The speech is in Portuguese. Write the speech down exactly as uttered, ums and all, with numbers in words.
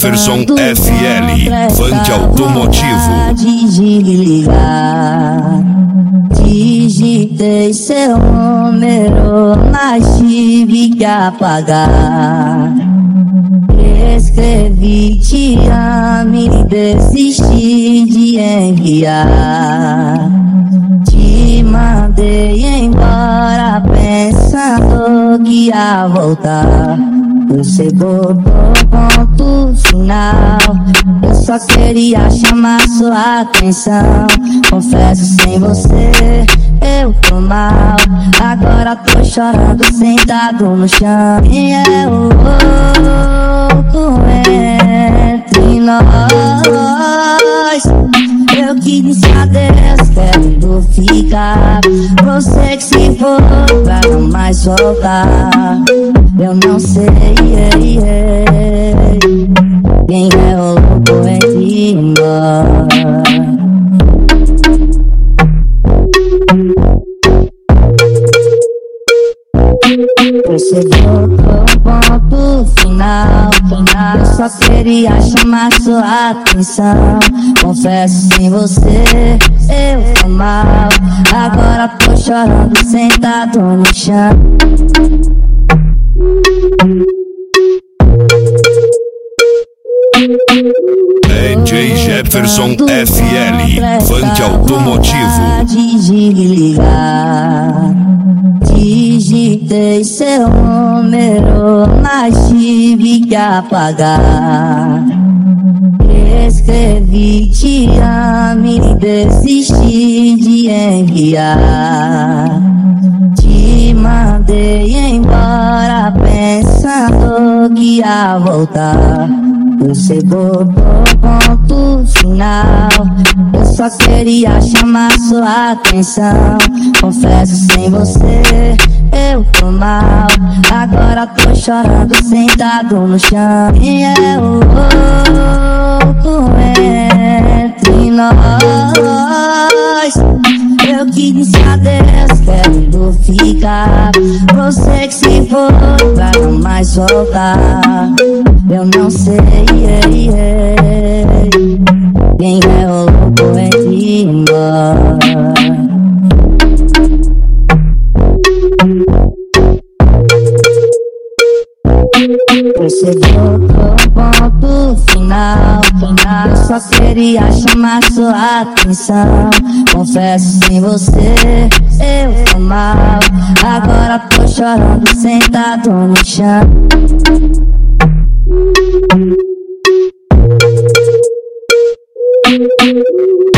Jefferson F L, Funk Automotivo. Desligar. Digitei seu número, mas tive que apagar. Escrevi te amo e desisti de enviar. Te mandei embora pensando que ia voltar. Você botou ponto final. Eu só queria chamar sua atenção. Confesso, sem você eu tô mal. Agora tô chorando sentado no chão. E é o louco entre nós. Eu que disse adeus, quero ficar. Você que se for pra não mais voltar. Eu não sei ei, ei, quem é o louco entre nós. Você botou um ponto final, final. Eu só queria chamar sua atenção. Confesso, sem você eu tô mal. Agora tô chorando sentado no chão. D J Jefferson F L, Funk Automotivo. Desligar. Digitei seu número, mas tive que apagar. Escrevi te amo e desisti de enviar. Te mandei embora pensando que ia voltar. Você botou ponto final. Eu só queria chamar sua atenção. Confesso, sem você eu tô mal. Agora tô chorando sentado no chão. E é o louco entre nós. Eu que disse adeus, quero ficar. Você que se for pra não mais voltar. Eu não sei ei, ei, quem é o louco entre nós. Você botou um ponto final, final. Eu só queria chamar sua atenção. Confesso, sem você eu tô mal. Agora tô chorando sentado no chão. Thank you.